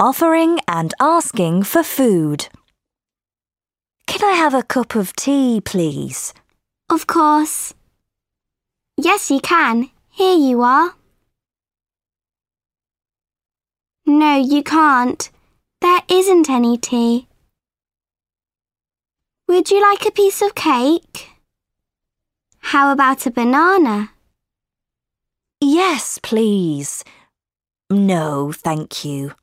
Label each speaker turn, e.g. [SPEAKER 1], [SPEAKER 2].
[SPEAKER 1] offering and asking for food. Can I have a cup of tea, please?
[SPEAKER 2] Of course. Yes, you can. Here you are. No, you can't. There isn't any tea. Would you like a piece of cake? How about a banana?
[SPEAKER 1] Yes, please. No, thank you.